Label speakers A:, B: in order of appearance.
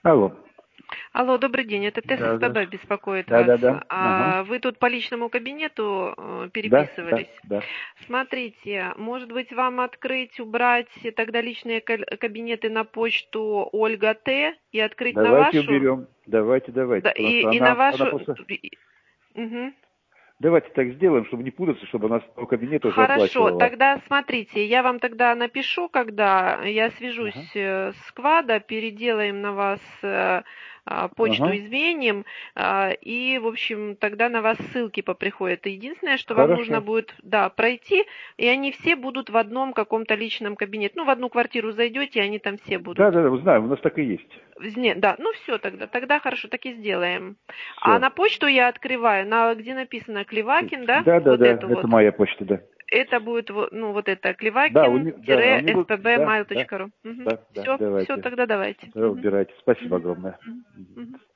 A: Алло.
B: Алло, добрый день, это ТЭС
A: Да,
B: СПБ
A: здравствуйте.
B: беспокоит
A: Да,
B: вас.
A: да, да. Ага.
B: Вы тут по личному кабинету
A: Да, да,
B: переписывались.
A: да.
B: Смотрите, может быть, вам открыть, убрать тогда личные кабинеты на почту Ольга Т и открыть на
A: Давайте
B: вашу?
A: уберем. Давайте.
B: Да,
A: Потому что
B: и на
A: она
B: вашу...
A: просто...
B: Мгм.
A: Давайте так сделаем, чтобы не путаться, чтобы она с того кабинета уже
B: Хорошо,
A: оплачивала.
B: тогда смотрите, я вам тогда напишу, когда я свяжусь
A: Ага.
B: с Квада, переделаем на вас почту,
A: Ага.
B: изменим, и, в общем, тогда на вас ссылки поприходят. Единственное, что вам нужно
A: Хорошо.
B: будет, да, пройти, и они все будут в одном каком-то личном кабинете. Ну, в одну квартиру зайдете, и они там все будут.
A: Да, знаю, у нас так и есть.
B: Да, ну все тогда хорошо, так и сделаем. А
A: Все.
B: на почту я открываю, где написано Клевакин, да,
A: Да,
B: вот эту
A: это
B: вот.
A: моя почта, да.
B: Это будет, ну, вот это,
A: Да, у него... Да,
B: клевакин-spbmail.ru.
A: да,
B: Все,
A: давайте.
B: тогда давайте.
A: Убирайте. Спасибо
B: Мгм.
A: огромное.
B: Мгм. Мгм.